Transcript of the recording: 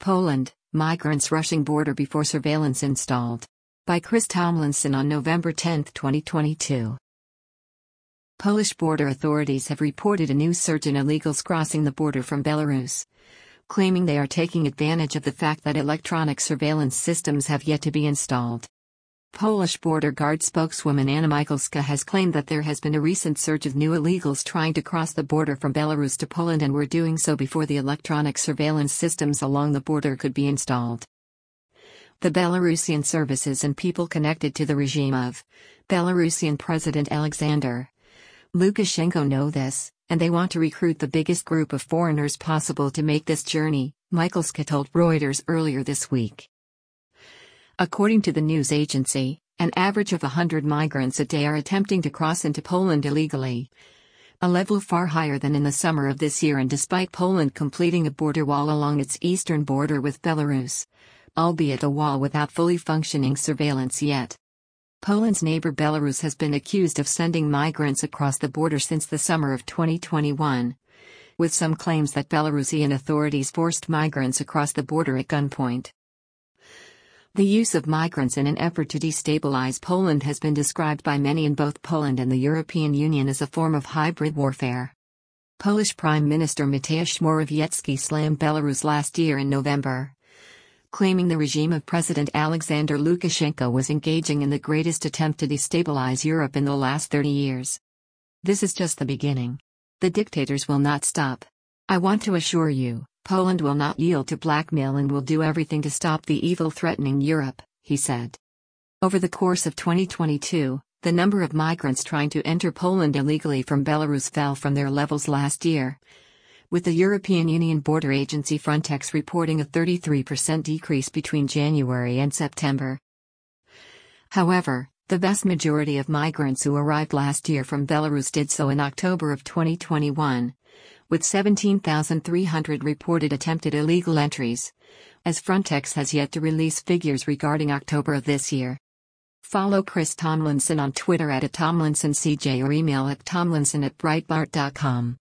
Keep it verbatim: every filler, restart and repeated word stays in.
Poland, migrants rushing border before surveillance installed. By Chris Tomlinson on November tenth, twenty twenty-two. Polish border authorities have reported a new surge in illegals crossing the border from Belarus, claiming they are taking advantage of the fact that electronic surveillance systems have yet to be installed. Polish border guard spokeswoman Anna Michalska has claimed that there has been a recent surge of new illegals trying to cross the border from Belarus to Poland and were doing so before the electronic surveillance systems along the border could be installed. The Belarusian services and people connected to the regime of Belarusian President Alexander Lukashenko know this, and they want to recruit the biggest group of foreigners possible to make this journey, Michalska told Reuters earlier this week. According to the news agency, an average of one hundred migrants a day are attempting to cross into Poland illegally, a level far higher than in the summer of this year, and despite Poland completing a border wall along its eastern border with Belarus, albeit a wall without fully functioning surveillance yet. Poland's neighbor Belarus has been accused of sending migrants across the border since the summer of twenty twenty-one, with some claims that Belarusian authorities forced migrants across the border at gunpoint. The use of migrants in an effort to destabilize Poland has been described by many in both Poland and the European Union as a form of hybrid warfare. Polish Prime Minister Mateusz Morawiecki slammed Belarus last year in November, claiming the regime of President Alexander Lukashenko was engaging in the greatest attempt to destabilize Europe in the last thirty years. This is just the beginning. The dictators will not stop. I want to assure you, Poland will not yield to blackmail and will do everything to stop the evil threatening Europe, he said. Over the course of twenty twenty-two, the number of migrants trying to enter Poland illegally from Belarus fell from their levels last year, with the European Union Border Agency Frontex reporting a thirty-three percent decrease between January and September. However, the vast majority of migrants who arrived last year from Belarus did so in October of twenty twenty-one, with seventeen thousand three hundred reported attempted illegal entries, as Frontex has yet to release figures regarding October of this year. Follow Chris Tomlinson on Twitter at Tomlinson C J or email at tomlinson at breitbart dot com.